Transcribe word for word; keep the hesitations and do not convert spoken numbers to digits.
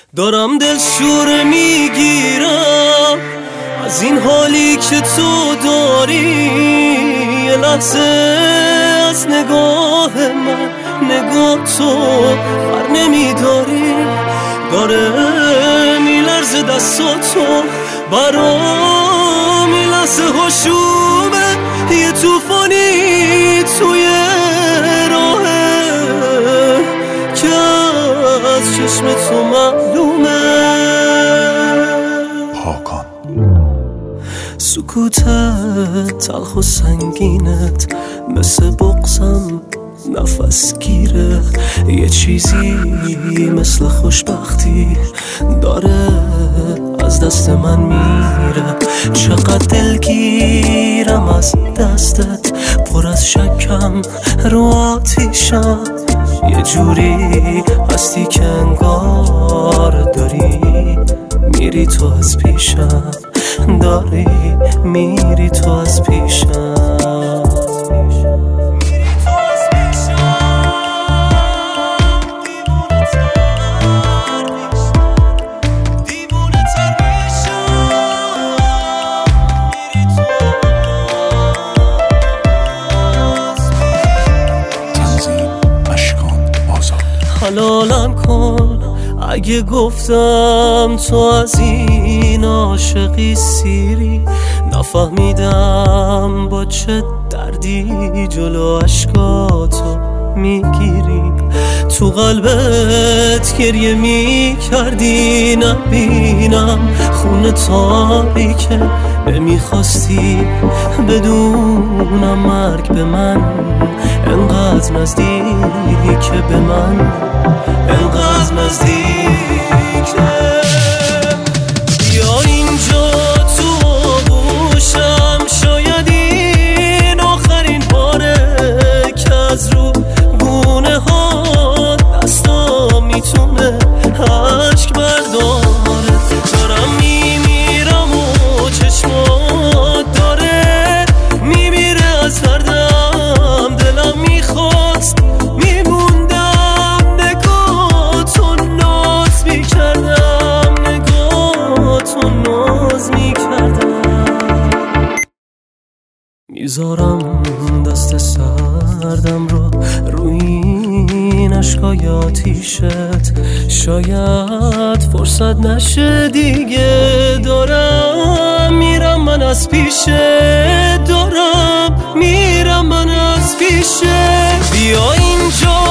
دارم دل شور میگیرم از این حالی که تو داری. یه لحظه از نگاه من نگاه تو بر نمیداری. داره میلرزه دستاتو برام، این لحظه هاشومه یه توفانی توی راهه که از چشم تو معلومه. پاکان سکوتت تلخ و سنگینت مثل بغضم نفس گیره. یه چیزی مثل خوشبختی داره از دست من میره. چقدر دلگیرم از دستت، پر از شکم رو آتیشم. یه جوری هستی که انگار داری میری تو از پیشم، داری میری تو از پیشم. حلالم کن اگه گفتم تو از این عاشقی سیری. نفهمیدم با چه دردی جلو عشقاتو میگیری. تو قلبت گریه میکردی نبینم خون تاریکه. نمیخواستی بدونم مرگ به من انقدر نزدیکه، به من انقدر نزدیکه. بیا اینجا تو آغوشم، شاید این آخرین باره که از رو گونه ها دستام میتونه عشق برداره. دارم میمیرم و چشمات داره میمیره از دردم. دلم میخواست میموندم نگاهتو ناز میکردم، نگاهتو ناز میکردم. میذارم دست سردم رو روی این عشقای آتیشت، شاید فرصت نشه دیگه. دارم میرم من از پیشه، دارم میرم من از پیشه. بیا اینجا